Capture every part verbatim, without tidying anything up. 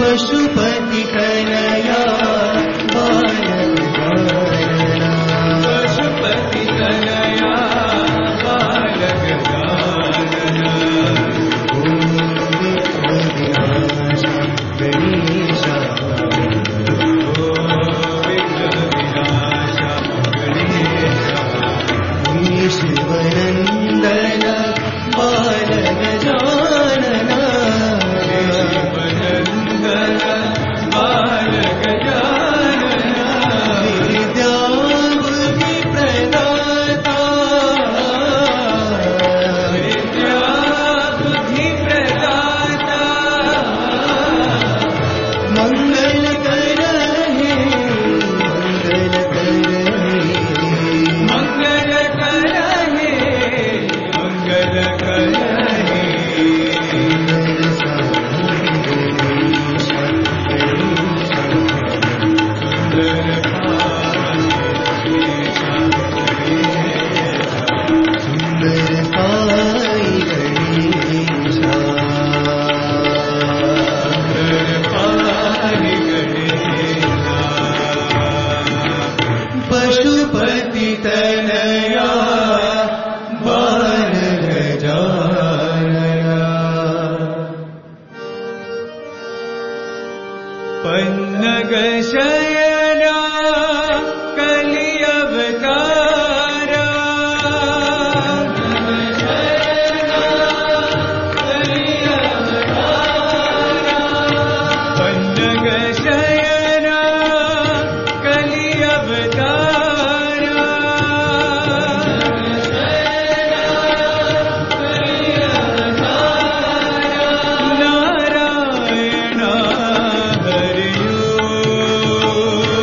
पशुपति कन्हैया बाल गजानना पशुपति कन्हैया बाल गजानना ओम विघ्नविनाश गणेशा शिवनंदन बाल गजानना शिवनंदन बाल गजानना विद्या बुद्धि प्रदाता विद्या बुद्धि प्रदाता मंगल करहे मंगल करहे मंगल पशुपति तनया बाल गजानना पन्नग शयना कलि अवतारा पन्नग शयना कलि अवतारा नारायण हरियो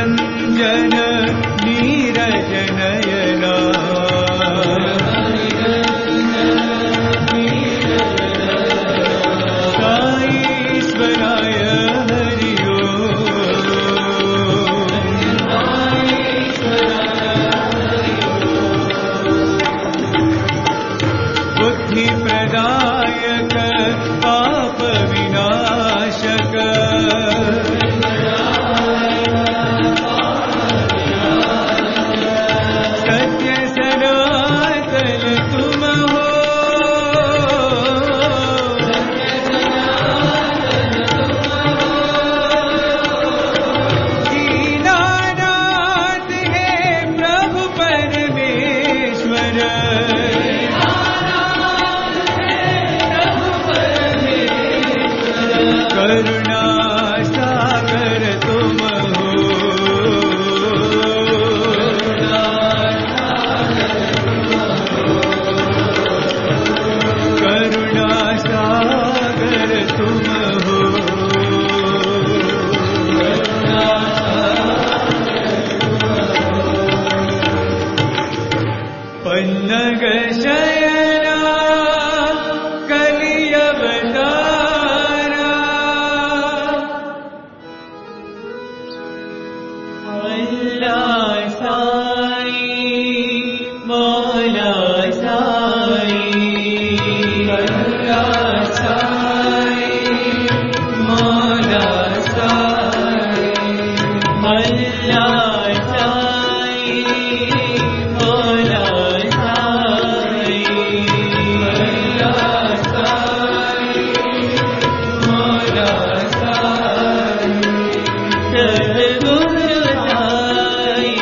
निरंजन नीरज नयना साईश्वराय हरि बुद्धि प्रदायक पाप विनाशक सत्य सनातन तुम हो दीनानाथ हे प्रभु परमेश्वर करुणा सागर तुम हो करुणा सागर तुम हो पन्नग शयना कलि अवतारा अल्लाह साई मौला साई अल्लाह साई मौला साई अल्लाह साई मौला साई अल्लाह साई मौला साई सद्गुरु साई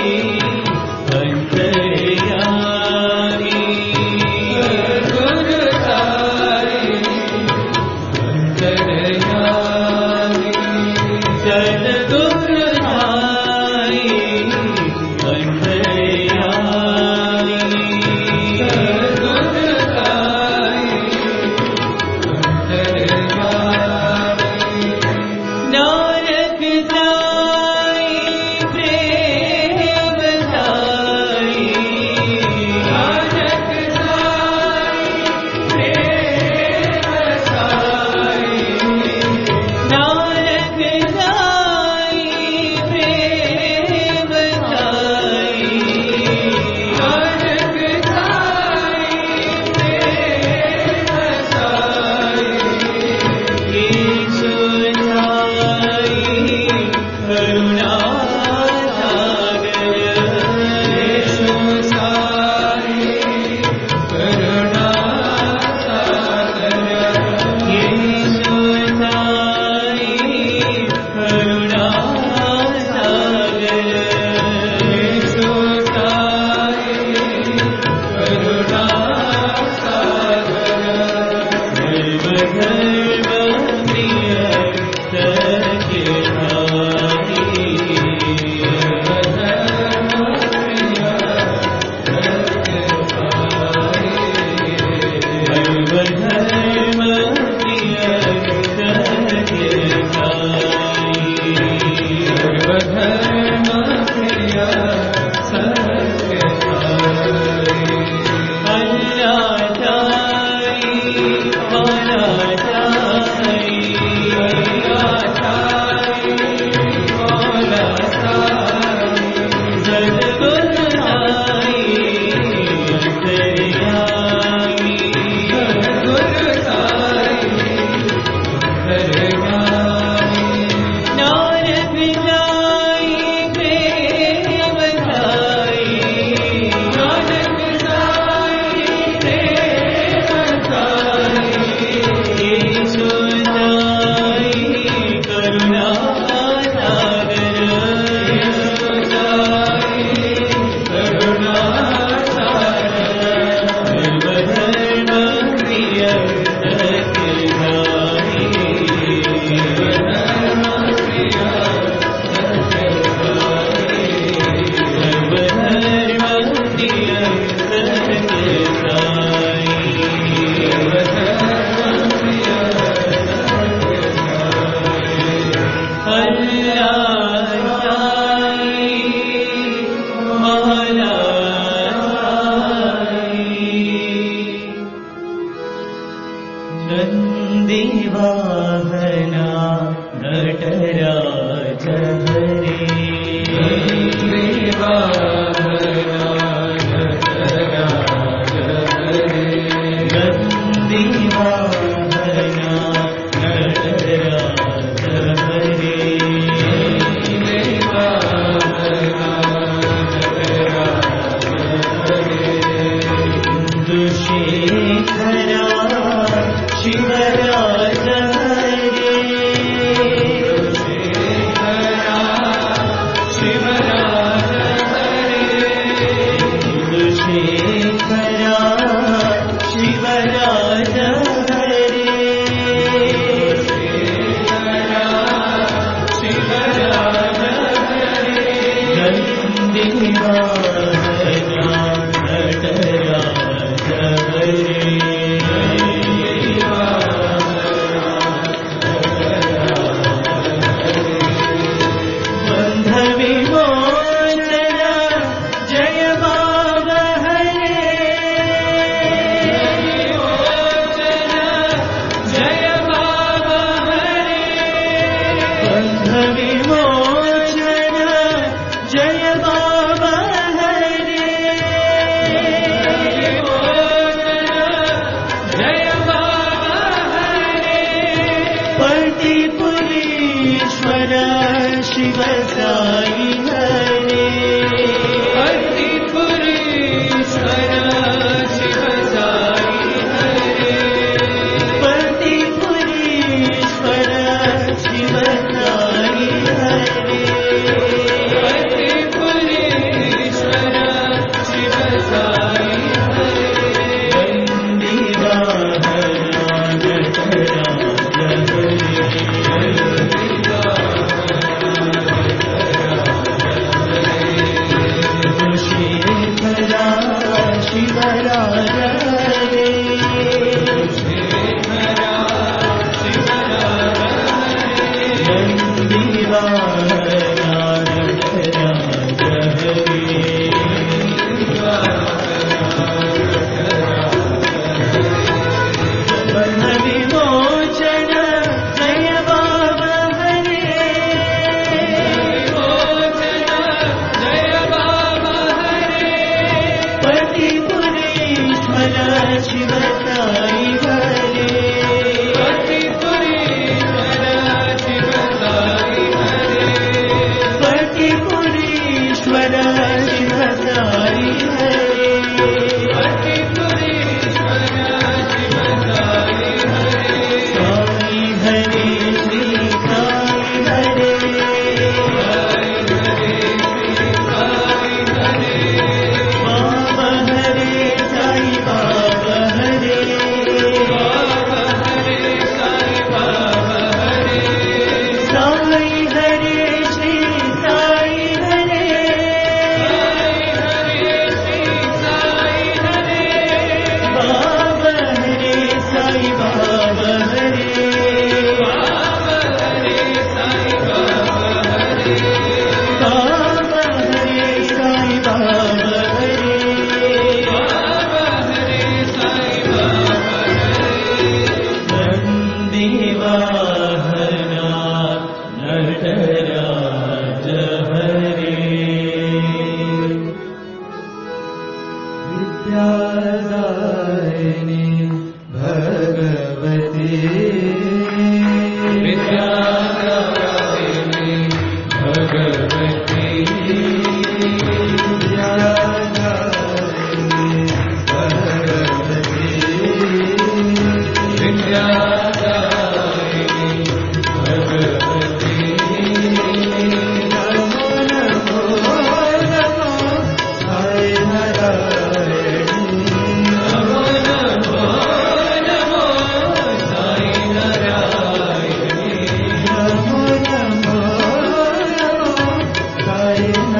Hare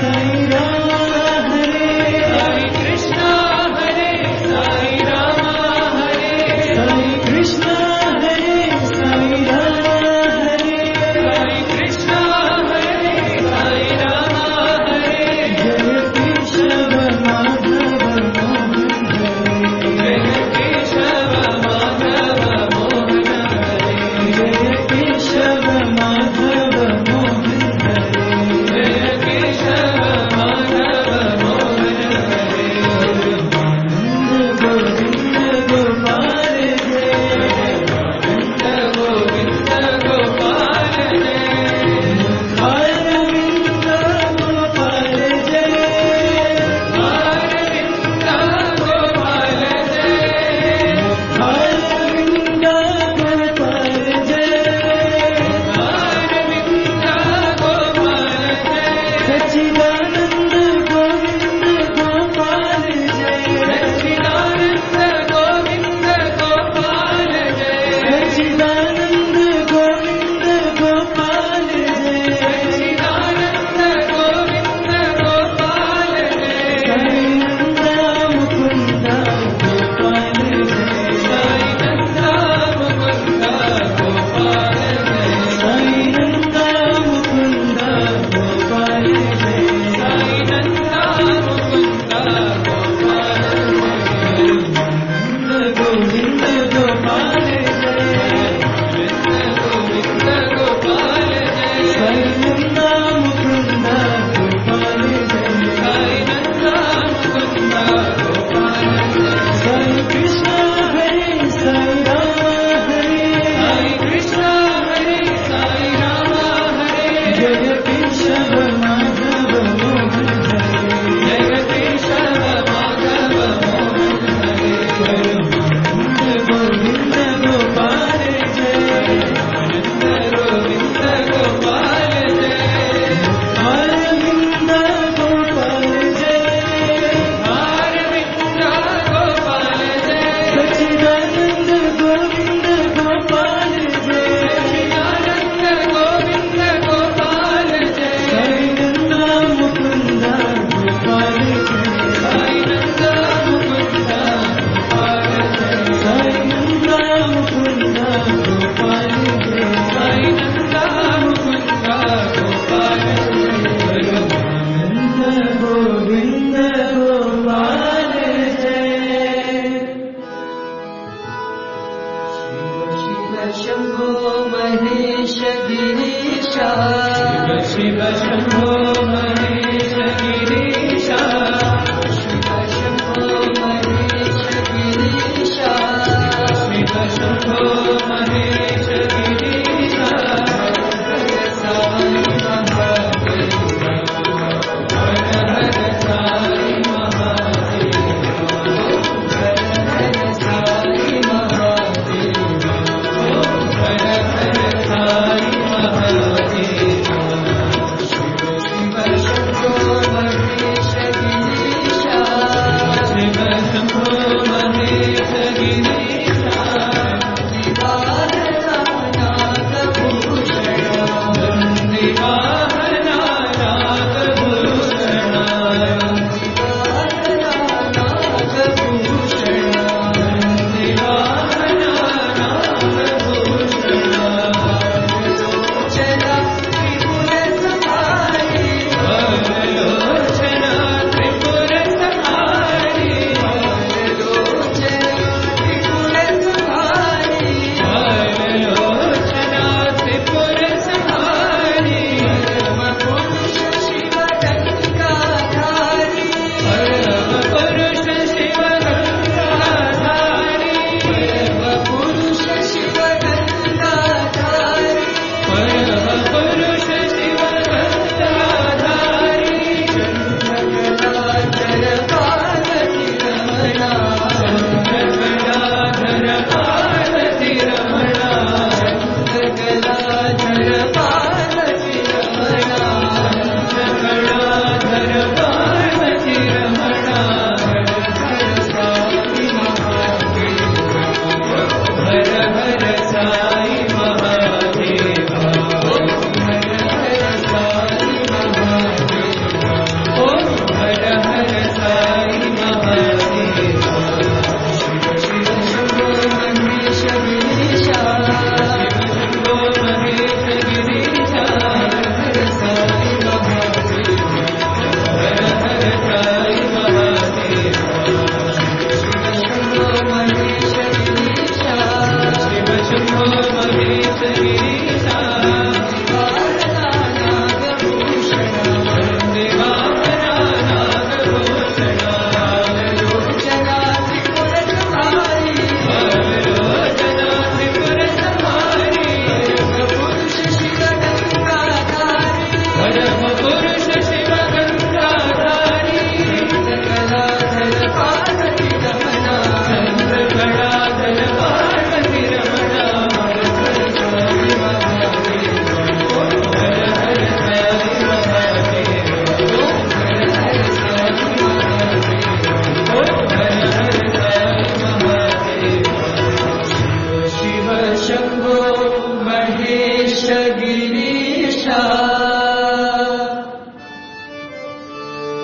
Jai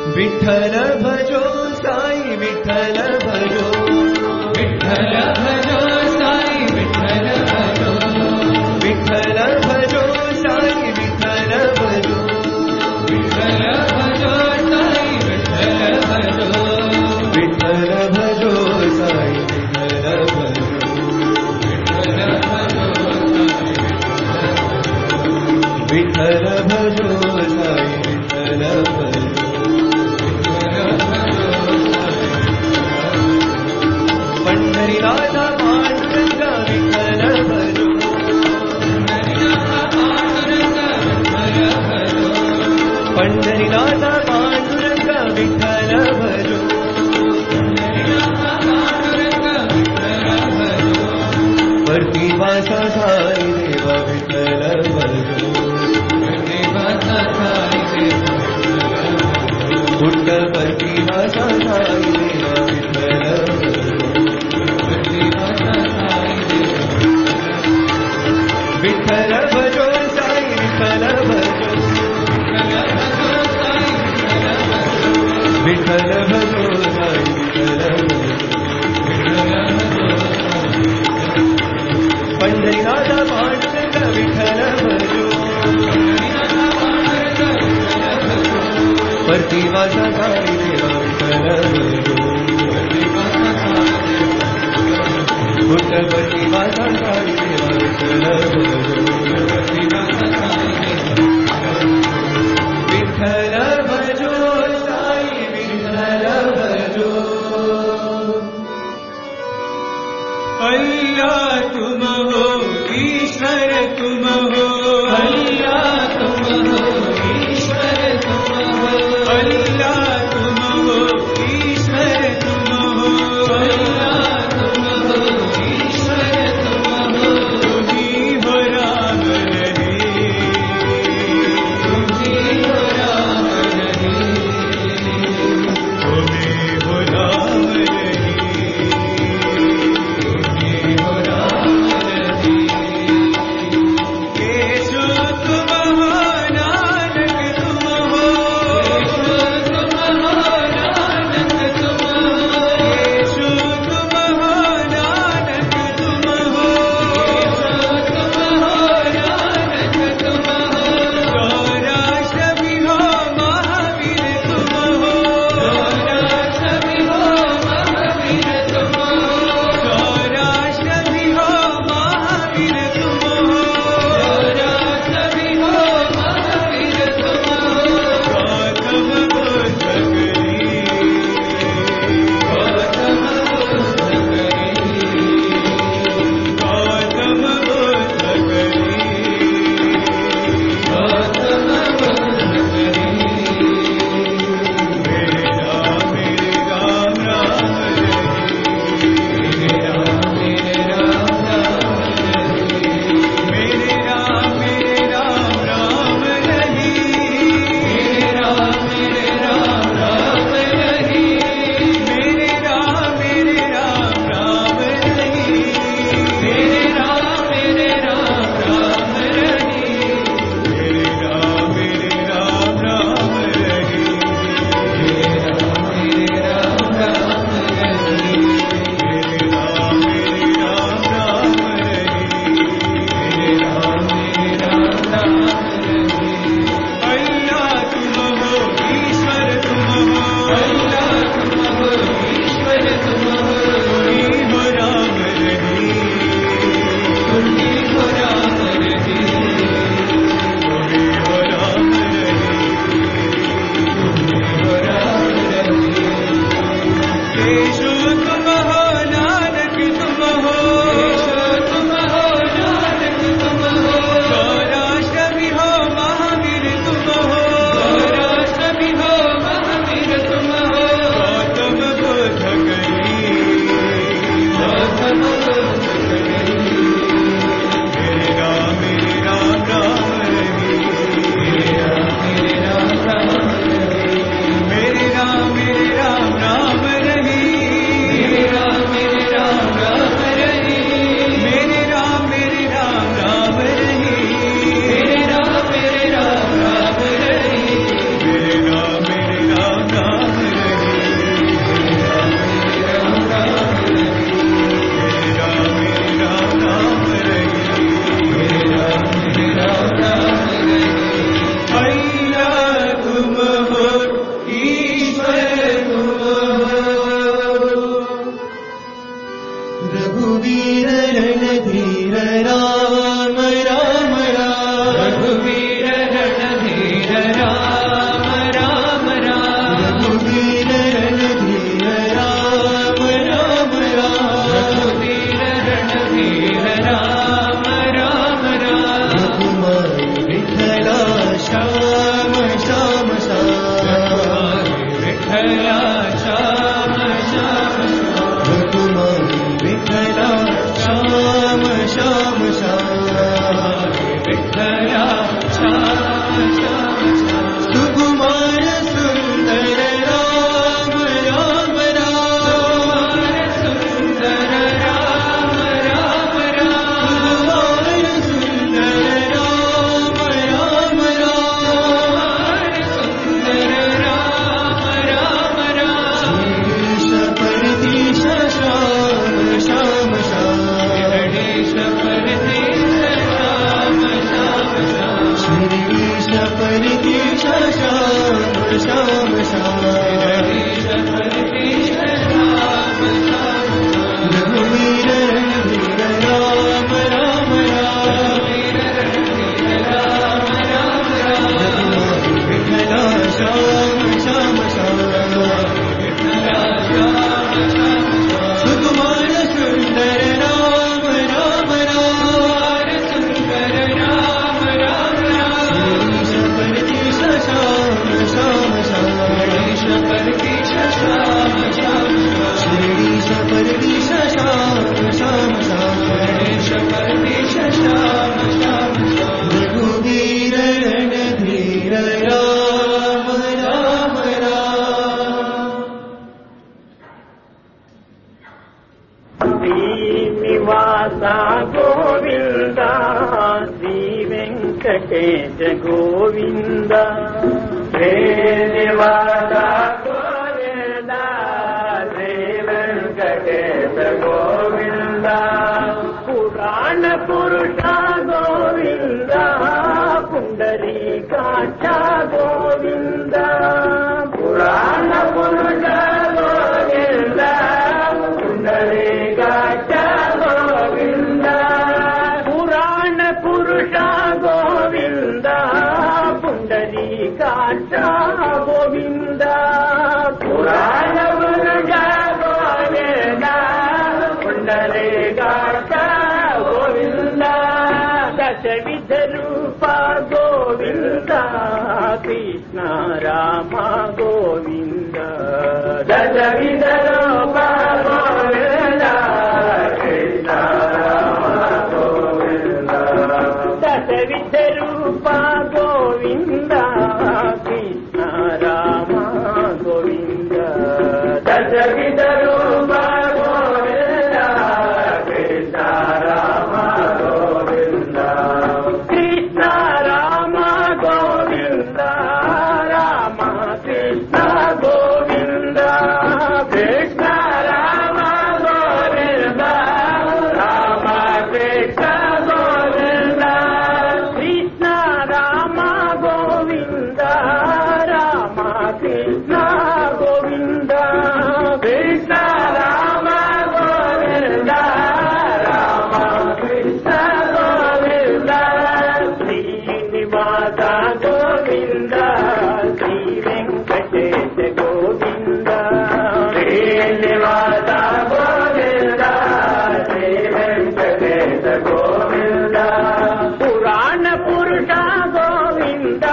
विठ्ठल भजो साई विठ्ठल भजो विठ्ठल भजो साई विठ्ठल भजो विठ्ठल भजो साई विठ्ठल भजो विठ्ठल भजो साई विठ्ठल भजो विठ्ठल भजो साई विठ्ठल भजो विठ्ठल भजो साई विठ्ठल भजो पंढरीनाथ पांडुरंग विठ्ठल भजो पंढरीनाथ पांडुरंग विठ्ठल भजो प्रतिवासा साई देवा विठ्ठल भजो विठ्ठल प्रतिवासा साई देवा विठ्ठल विठ्ठल भजो साई विठ्ठल भजो विठ्ठल भजो साई विठ्ठल पंढरीनाथ पांडुरंग विठ्ठल भजो प्रतिवासा साई देवा विठ्ठल भजो विठ्ठल प्रतिवासा साई देवा विठ्ठल भजो विठ्ठल भजो साई विठ्ठल भजो अल्लाह तुम हो ईश्वर तुम हो अल्लाह तुम हो ईश्वर तुम हो अल्लाह तुम हो ईश्वर तुम हो अल्लाह तुम हो ईश्वर तुम हो तुम्ही हो राम रही तुम्ही हो राम रही तुम्ही हो राम रही तुम्ही हो राम रही గోవింద శ్రీ వెంకటేశ గోవింద శ్రీనివాస గోవింద శ్రీ వెంకటేశ గోవింద పురాణ పురుష గోవింద పుండరీకాక్ష గోవింద పురాణ పురుష గోవింద పుండరీకాక్ష గోవింద పురాణ పురుష గోవింద పుండరీకాక్ష గోవింద పురాణ పురుష గోవింద పుండరీకాక్ష గోవింద దశవిధ రూప గోవింద కృష్ణ రామ గోవింద దశవిధ రూప గోవింద కృష్ణ రామ గోవింద దశవిధ రూప గోవింద కృష్ణ రామ గోవింద దశవిధ రూప గోవింద కృష్ణ రామ గోవింద కృష్ణ రామ గోవింద రామ కృష్ణ గోవింద కృష్ణ రామ గోవింద రామ కృష్ణ గోవింద కృష్ణ రామ గోవింద రామ కృష్ణ గోవింద కృష్ణ రామ గోవింద రామ కృష్ణ గోవింద శ్రీనివాస గోవింద శ్రీ వెంకటేశ గోవింద శ్రీనివాస గోవింద శ్రీ వెంకటేశ గోవింద పురాణ పురుష గోవింద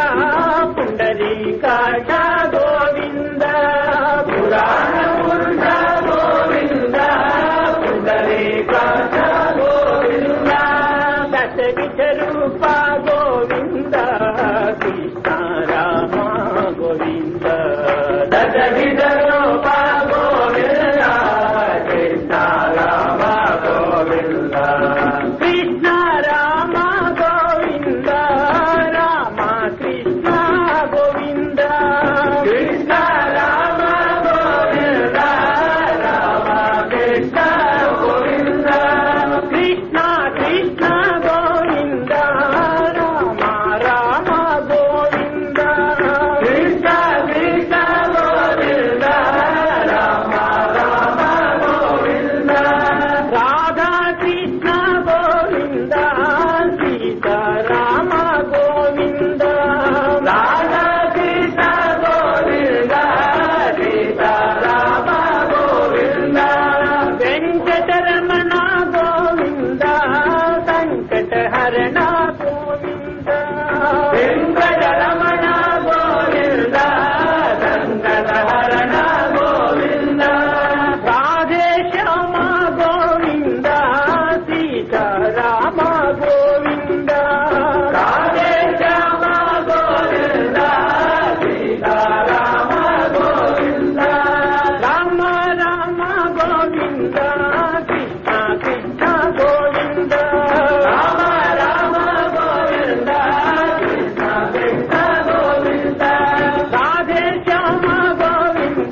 పుండరీకాక్ష గోవింద పురాణ పురుష గోవింద పుండరీకాక్ష గోవింద దశవిధ రూప గోవింద కృష్ణ రామ గోవింద దశవిధ రూప గోవింద కృష్ణ రామ గోవింద కృష్ణ రామ గోవింద రామ కృష్ణ గోవింద కృష్ణ రామ గోవింద రామ కృష్ణ గోవింద కృష్ణ కృష్ణ గోవింద రామ రామ గోవింద కృష్ణ కృష్ణ గోవింద రామ రామ గోవింద రాధా కృష్ణ గోవింద సీతా రామ గోవింద రాధా కృష్ణ గోవింద సీతా రామ గోవింద వెంకటరమణ గోవింద సంకటహరణ గోవింద వెంకటరమణ గోవింద సంకటహరణ గోవింద రాధేశ్యామ గోవింద సీతారామ గోవింద రాధేశ్యామ గోవింద సీతారామ గోవింద రామ రామ గోవింద కృష్ణ కృష్ణ గోవింద రామ రామ గోవింద కృష్ణ కృష్ణ గోవింద రాధేశ్యామ గోవింద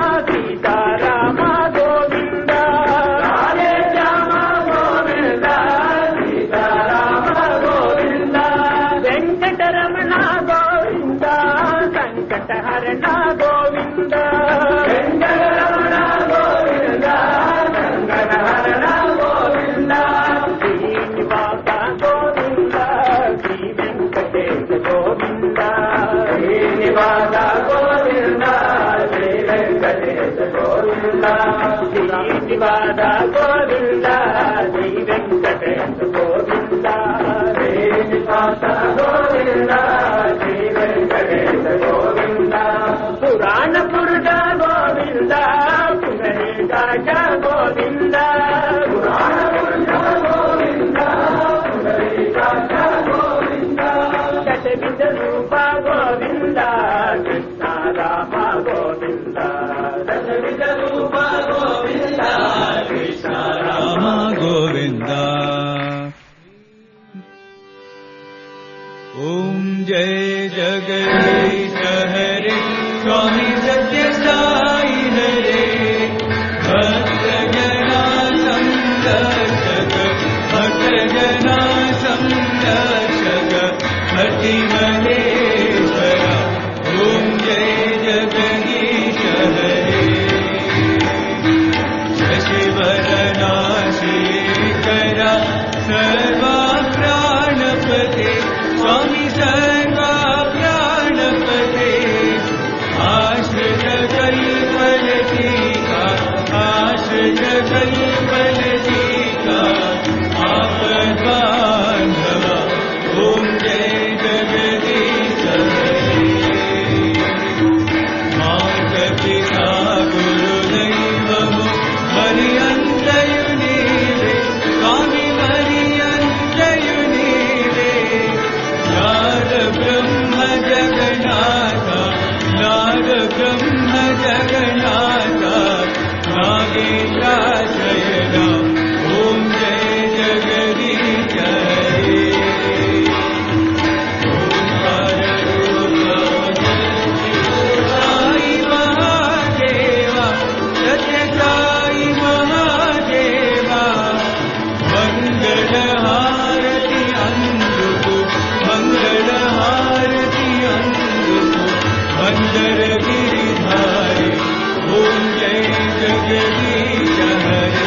సీతారామ గోవింద రాధేశ్యామ గోవింద సీతారామ గోవింద వెంకటరమణ గోవింద సంకటహరణ గోవింద వెంకటరమణ గోవింద సంకటహరణ గోవింద శ్రీనివాస గోవింద శ్రీ వెంకటేశ గోవింద శ్రీనివాస గోవింద శ్రీ వెంకటేశ గోవింద శ్రీనివాస గోవింద శ్రీ వెంకటేశ గోవింద శ్రీనివాస గోవింద శ్రీ వెంకటేశ గోవింద పురాణ పురుష గోవింద పునరీకాక్ష గోవింద పురాణ పురుష గోవింద పునరీకాక్ష గోవింద దశవిధ రూప గోవింద కృష్ణ రామ గోవింద దశవిధ రూప గోవింద కృష్ణ రామ గోవింద परब्रह्म जगन्नाथा नागेन्द्रा शयना ओम जय जगदीश हरे ओंकार रूप साई महादेवा सत्य साई महादेवा मंगल हारति अंधुको मंगल हारति अंधुको मंदर गिरिधारी ओम जय जगदीश हरे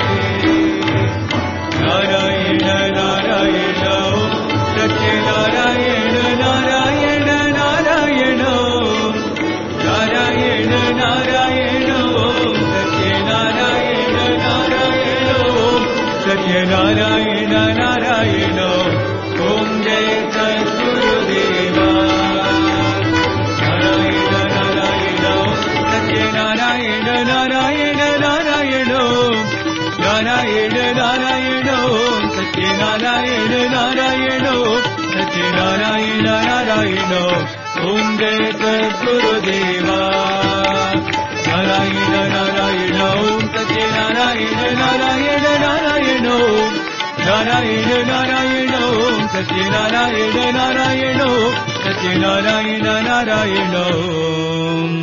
नारायण नारायण ओम सत्य नारायण नारायण नारायण ओम नारायण नारायण ओम सत्य नारायण नारायण ओम सत्य नारायण नारायण ओम जय सद्गुरुदेवा नारायण नारायण ओम सत्य नारायण नारायण नारायण ओम नारायण नारायण ओम सत्य नारायण नारायण ओम सत्य नारायण नारायण ओम जय सद्गुरुदेवा नारायण नारायण ओम सत्य नारायण नारायण नारायण ओम नारायण नारायण ओम सत्य नारायण नारायण ओम सत्य नारायण नारायण ओम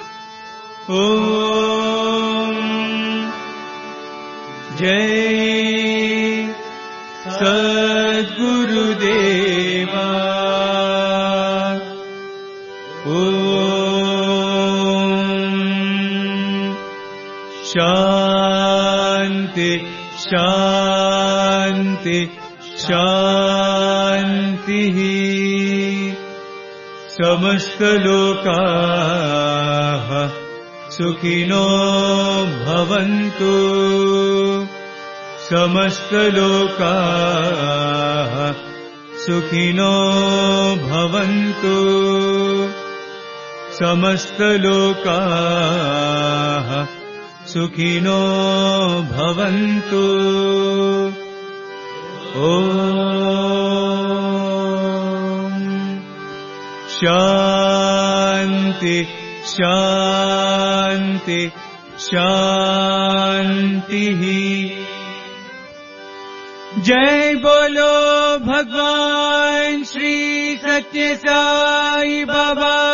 ओम जय सद्गुरुदेवा ओम शांति शांति शांतिः समस्त लोकाः सुखिनो भवन्तु समस्त लोकाः सुखिनो भवन्तु समस्त लोकाः सुखिनो भवन्तु ओम शांति शांति शांतिः जय बोलो भगवान श्री सत्य साई बाबा